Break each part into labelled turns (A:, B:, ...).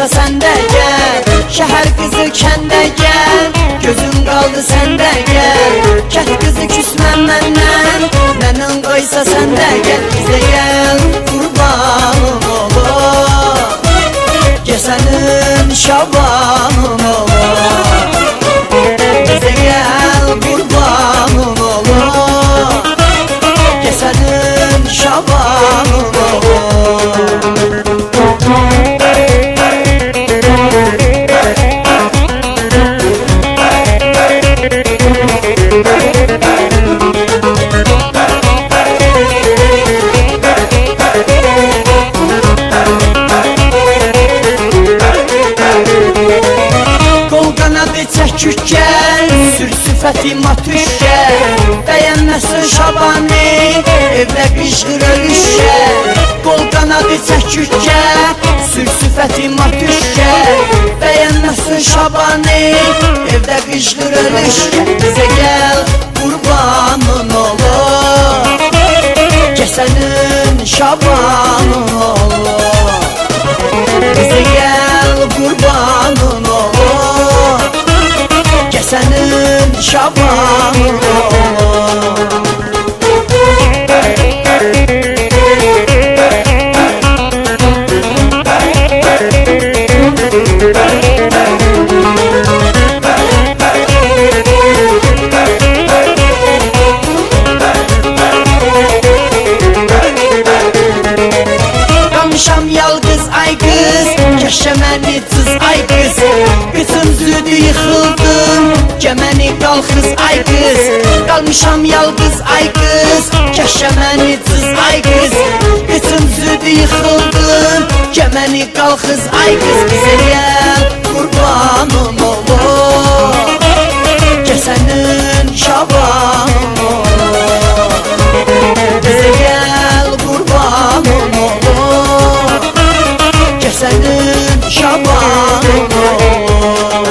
A: səndə gəl, şəhər qızı kəndə gəl, gözüm qaldı səndə gəl, kət qızı küsmən məndən, nənən qoysa səndə gəl, bizə gəl, qurbanım olur, gəsənin şabanım olur, bizə gəl, qurbanım olur, gəsənin şabanım olur. Çəkük gəl, sür süfətim atış gəl, bəyənməsin şabani, evdə qışqır ölüş gəl. Qol qanadı çəkük gəl, sür süfətim atış gəl, bəyənməsin şabani, evdə qışqır ölüş gəl. Bizə gəl, qurbanın olur, kəsənin şabanın olur, bizə gəl, qurbanın olur, sənin şabanın olur. Qalmışam yalqız ay qız, kəşə məni cız ay qız, qızım züdü yıxıldım, gəməni qalxız ay qız. Qalmışam yalqız ay qız, kəşə məni cız ay qız, qızım züdü yıxıldım, gəməni qalxız ay qız. Bizə gəl, qurbanım olur, kəsənin şabanım olur, bizə gəl, qurbanım olur, kəsənin şabanım olur.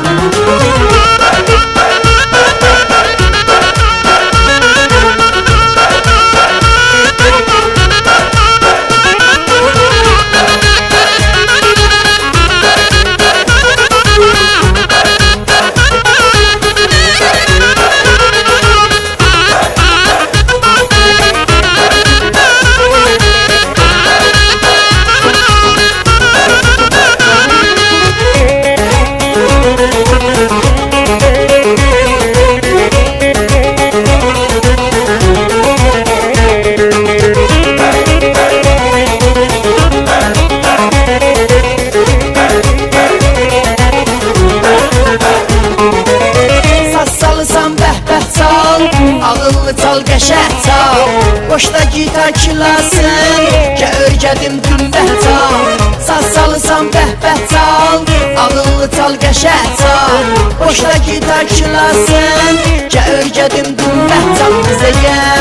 A: Ağıllı çal, qəşəng çal, boşda gitar kilasın, gə örgədim dümbət çal. Saz salısan bəhbət çal, ağıllı çal, qəşəng çal, boşda gitar kilasın, gə örgədim dümbət çal. Bizə gəl,